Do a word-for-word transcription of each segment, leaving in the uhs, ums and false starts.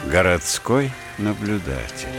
Городской наблюдатель.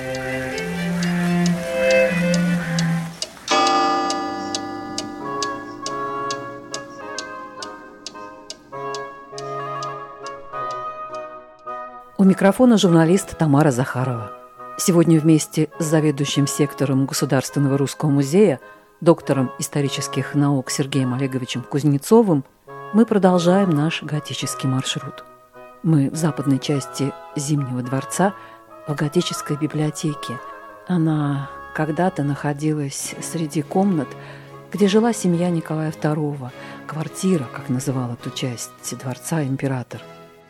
У микрофона журналист Тамара Захарова. Сегодня вместе с заведующим сектором Государственного русского музея, доктором исторических наук Сергеем Олеговичем Кузнецовым, мы продолжаем наш готический маршрут. Мы в западной части Зимнего дворца, в готической библиотеке. Она когда-то находилась среди комнат, где жила семья Николая второго, квартира, как называла ту часть дворца император.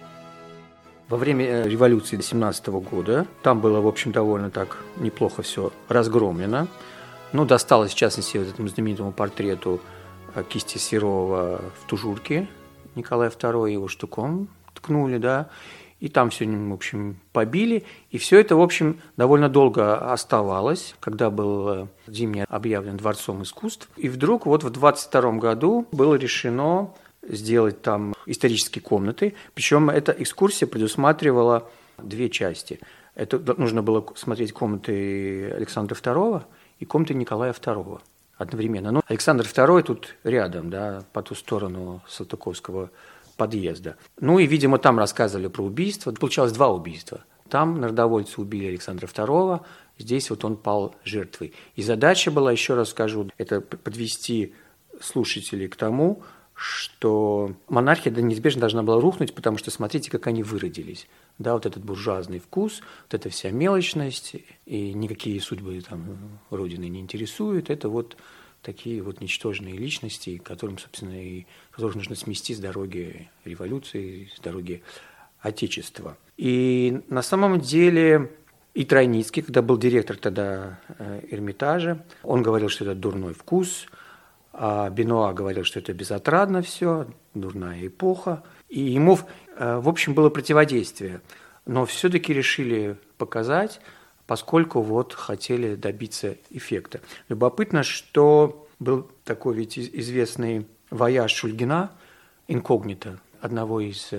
Во время революции семнадцатого года там было, в общем, довольно так неплохо все разгромлено. Ну, досталось, в частности, вот этому знаменитому портрету кисти Серова в тужурке Николая второго, его штуком ткнули, да, и там все, в общем, побили. И все это, в общем, довольно долго оставалось, когда был Зимний объявлен Дворцом искусств. И вдруг вот в двадцать втором году было решено сделать там исторические комнаты. Причем эта экскурсия предусматривала две части. Это нужно было смотреть комнаты Александра второго и комнаты Николая второго одновременно. Но Александр второй тут рядом, да, по ту сторону Салтыковского подъезда. Ну и, видимо, там рассказывали про убийство. Получалось два убийства. Там народовольцы убили Александра второго, здесь вот он пал жертвой. И задача была, еще раз скажу, это подвести слушателей к тому, что монархия неизбежно должна была рухнуть, потому что смотрите, как они выродились. Да, вот этот буржуазный вкус, вот эта вся мелочность, и никакие судьбы там Родины не интересуют. Это вот такие вот ничтожные личности, которым, собственно, и которых нужно смести с дороги революции, с дороги Отечества. И на самом деле и Тройницкий, когда был директор тогда Эрмитажа, он говорил, что это дурной вкус, а Бенуа говорил, что это безотрадно все, дурная эпоха. И ему, в общем, было противодействие. Но все-таки решили показать, поскольку вот хотели добиться эффекта. Любопытно, что был такой ведь известный вояж Шульгина, инкогнито, одного из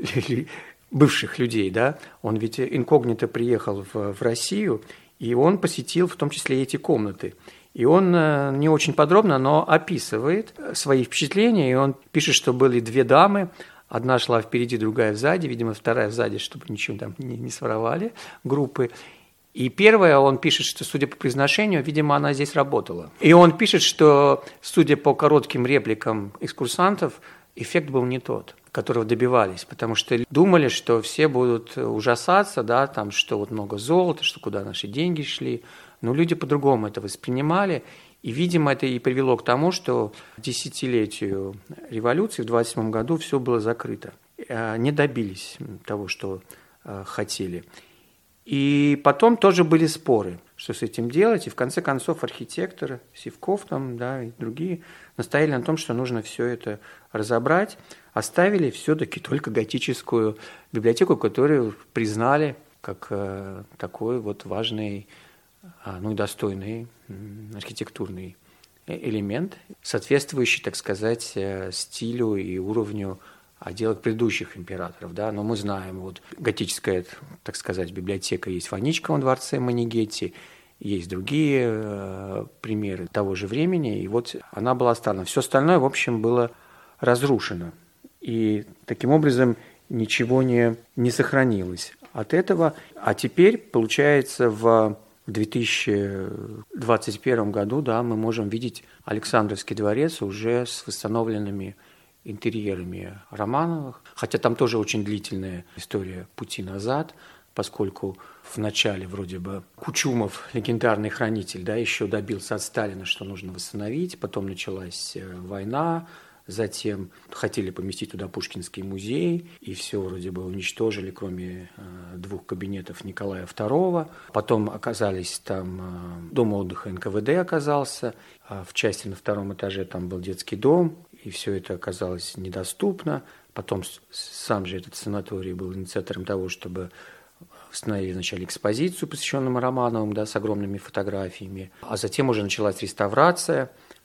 бывших людей, да, он ведь инкогнито приехал в, в Россию, и он посетил в том числе эти комнаты. И он не очень подробно, но описывает свои впечатления, и он пишет, что были две дамы, одна шла впереди, другая сзади, видимо, вторая сзади, чтобы ничего там не, не своровали группы. И первая, он пишет, что, судя по произношению, видимо, она здесь работала. И он пишет, что, судя по коротким репликам экскурсантов, эффект был не тот, которого добивались, потому что думали, что все будут ужасаться, да, там, что вот много золота, что куда наши деньги шли. Но люди по-другому это воспринимали. И, видимо, это и привело к тому, что к десятилетию революции в двадцать седьмом году все было закрыто. Не добились того, что хотели. И потом тоже были споры, что с этим делать. И в конце концов архитекторы, Сивков там, да, и другие настояли на том, что нужно все это разобрать. Оставили все-таки только готическую библиотеку, которую признали как э, такой вот важный, э, ну и достойный э, архитектурный элемент, соответствующий, так сказать, э, стилю и уровню отделок предыдущих императоров, да, но мы знаем, вот готическая, так сказать, библиотека есть в Аничковом дворце Манигетти, есть другие э, примеры того же времени, и вот она была оставлена. Все остальное, в общем, было разрушено, и таким образом ничего не, не сохранилось от этого. А теперь, получается, в две тысячи двадцать первом году, да, мы можем видеть Александровский дворец уже с восстановленными интерьерами Романовых, хотя там тоже очень длительная история пути назад, поскольку в начале вроде бы Кучумов, легендарный хранитель, да, еще добился от Сталина, что нужно восстановить, потом началась война, затем хотели поместить туда Пушкинский музей, и все вроде бы уничтожили, кроме двух кабинетов Николая второго. Потом оказались там, дом отдыха эн ка вэ дэ оказался, в части на втором этаже там был детский дом, и все это оказалось недоступно. Потом сам же этот санаторий был инициатором того, чтобы установили вначале экспозицию, посвященную Романовым, да, с огромными фотографиями, а затем уже началась реставрация.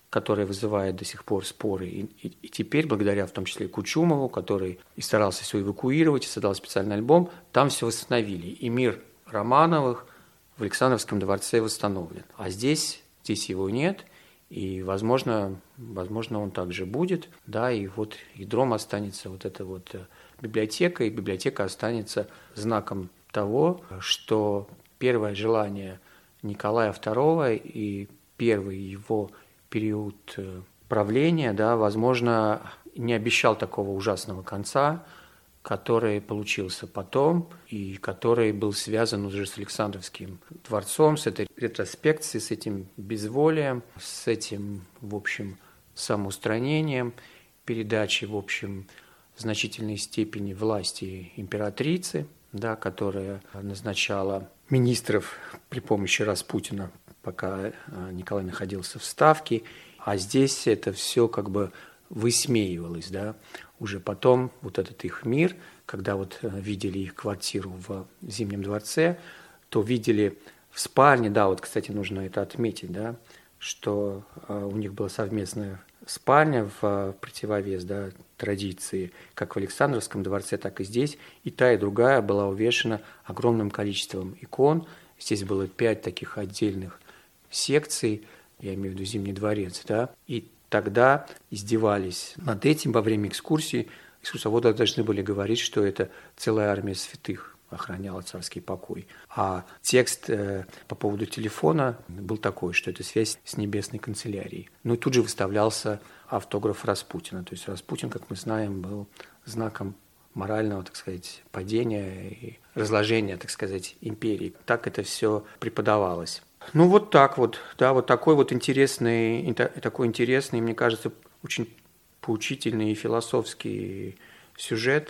которая вызывает до сих пор споры. И, и, и теперь, благодаря в том числе Кучумову, который и старался все эвакуировать, и создал специальный альбом, там все восстановили. И мир Романовых в Александровском дворце восстановлен. А здесь, здесь его нет, и, возможно, возможно, он также будет. Да, и вот ядром останется вот эта вот библиотека, и библиотека останется знаком того, что первое желание Николая второго и первый его период правления, да, возможно, не обещал такого ужасного конца, который получился потом и который был связан уже с Александровским дворцом, с этой ретроспекцией, с этим безволием, с этим, в общем, самоустранением, передачей, в общем, в значительной степени власти императрицы, да, которая назначала министров при помощи Распутина, пока Николай находился в Ставке, а здесь это все как бы высмеивалось, да. Уже потом вот этот их мир, когда вот видели их квартиру в Зимнем дворце, то видели в спальне, да, вот, кстати, нужно это отметить, да, что у них была совместная спальня в противовес, да, традиции, как в Александровском дворце, так и здесь, и та, и другая была увешана огромным количеством икон. Здесь было пять таких отдельных секций, я имею в виду Зимний дворец, да, и тогда издевались над этим во время экскурсии. Экскурсоводы должны были говорить, что это целая армия святых охраняла царский покой. А текст э, по поводу телефона был такой, что это связь с небесной канцелярией. Ну и тут же выставлялся автограф Распутина. То есть Распутин, как мы знаем, был знаком морального, так сказать, падения и разложения, так сказать, империи. Так это все преподавалось. Ну вот так вот, да, вот такой вот интересный, такой интересный, мне кажется, очень поучительный и философский сюжет,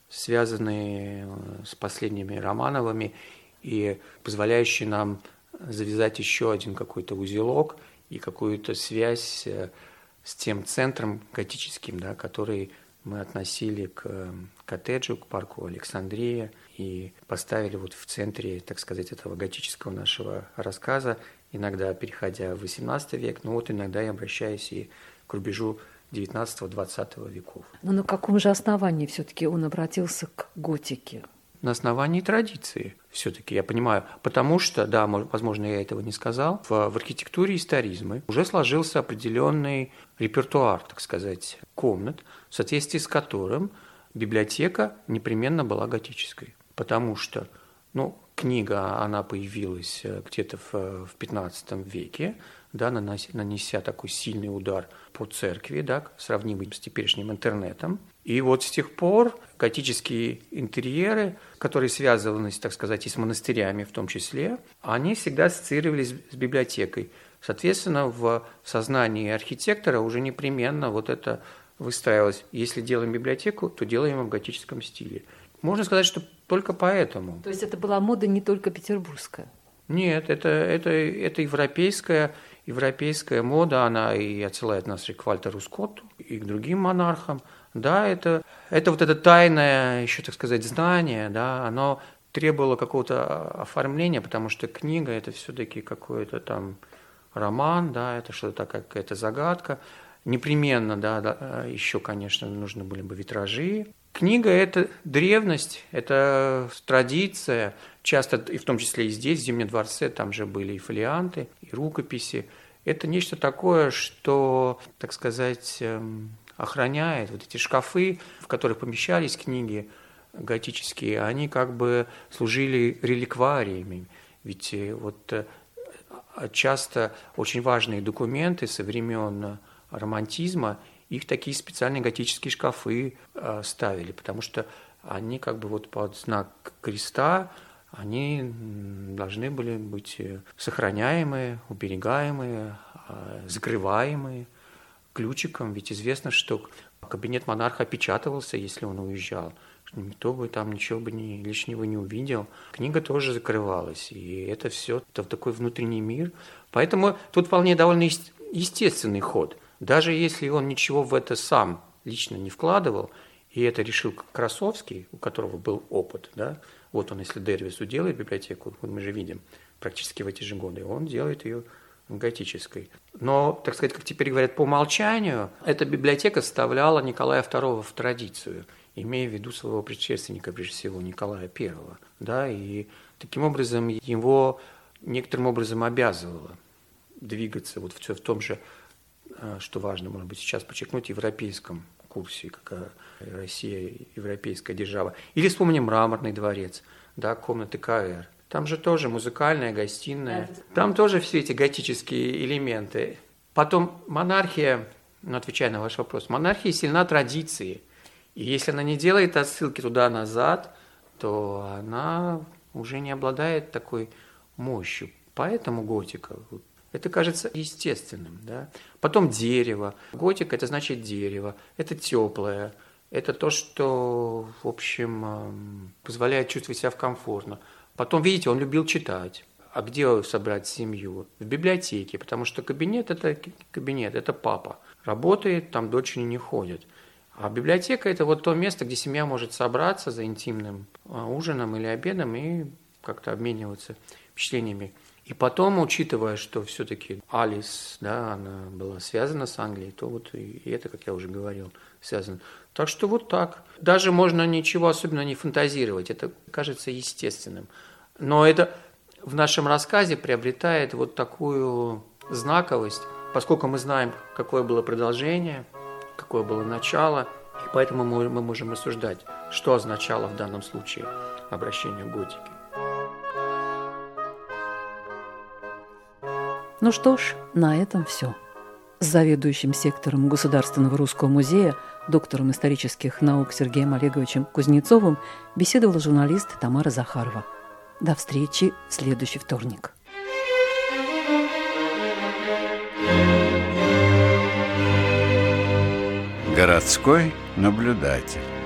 связанный с последними Романовыми и позволяющий нам завязать еще один какой-то узелок и какую-то связь с тем центром готическим, да, который мы относили к коттеджу, к парку Александрия и поставили вот в центре, так сказать, этого готического нашего рассказа, иногда переходя в восемнадцатый век, но вот иногда и обращаясь и к рубежу девятнадцатого-двадцатого веков. Но на каком же основании все-таки он обратился к готике? На основании традиции все-таки, я понимаю. Потому что, да, возможно, я этого не сказал, в, в архитектуре историзма уже сложился определенный репертуар, так сказать, комнат, в соответствии с которым библиотека непременно была готической. Потому что, ну, книга, она появилась где-то в, в пятнадцатом веке, да, нанеся такой сильный удар по церкви, да, сравнимый с теперешним интернетом. И вот с тех пор готические интерьеры, которые связывались, так сказать, и с монастырями в том числе, они всегда ассоциировались с библиотекой. Соответственно, в сознании архитектора уже непременно вот это выстраивалось. Если делаем библиотеку, то делаем ее в готическом стиле. Можно сказать, что только поэтому. То есть это была мода не только петербургская? Нет, это, это, это европейская, европейская мода, она и отсылает нас и к Вальтеру Скотту, и к другим монархам. Да, это, это вот это тайное, еще, так сказать, знание, да, оно требовало какого-то оформления, потому что книга – это все-таки какой-то там роман, да, это что-то какая-то загадка. Непременно, да, да, еще, конечно, нужны были бы витражи. Книга – это древность, это традиция, часто, и в том числе и здесь, в Зимнем дворце, там же были и фолианты, и рукописи. Это нечто такое, что, так сказать, охраняет. Вот эти шкафы, в которых помещались книги готические, они как бы служили реликвариями. Ведь вот часто очень важные документы со времен романтизма, их такие специальные готические шкафы ставили, потому что они как бы вот под знак креста, они должны были быть сохраняемые, уберегаемые, закрываемые ключиком, ведь известно, что кабинет монарха опечатывался, если он уезжал. Никто бы там ничего бы не, лишнего не увидел. Книга тоже закрывалась, и это все это такой внутренний мир. Поэтому тут вполне довольно естественный ход. Даже если он ничего в это сам лично не вкладывал, и это решил Красовский, у которого был опыт, да, вот он, если Дервису делает библиотеку, мы же видим, практически в эти же годы, он делает ее готической. Но, так сказать, как теперь говорят, по умолчанию, эта библиотека вставляла Николая второго в традицию, имея в виду своего предшественника, прежде всего, Николая первого. Да, и таким образом его некоторым образом обязывала двигаться вот в, в том же, что важно, может быть, сейчас подчеркнуть, европейском курсе, как Россия европейская держава. Или вспомним Мраморный дворец, да, комнаты ка эр. Там же тоже музыкальная, гостиная. Там тоже все эти готические элементы. Потом монархия, ну, отвечая на ваш вопрос, монархия сильна традицией. И если она не делает отсылки туда-назад, то она уже не обладает такой мощью. Поэтому готика, это кажется естественным. Да? Потом дерево. Готика – это значит дерево, это теплое, это то, что, в общем, позволяет чувствовать себя комфортно. Потом, видите, он любил читать. А где собрать семью? В библиотеке, потому что кабинет – это кабинет, это папа. Работает, там дочери не ходят. А библиотека – это вот то место, где семья может собраться за интимным ужином или обедом и как-то обмениваться впечатлениями. И потом, учитывая, что все-таки Алис, да, она была связана с Англией, то вот и это, как я уже говорил, связано. Так что вот так. Даже можно ничего особенно не фантазировать, это кажется естественным. Но это в нашем рассказе приобретает вот такую знаковость, поскольку мы знаем, какое было продолжение, какое было начало, и поэтому мы, мы можем рассуждать, что означало в данном случае обращение к готике. Ну что ж, на этом все. С заведующим сектором Государственного русского музея, доктором исторических наук Сергеем Олеговичем Кузнецовым беседовала журналист Тамара Захарова. До встречи в следующий вторник. Городской наблюдатель.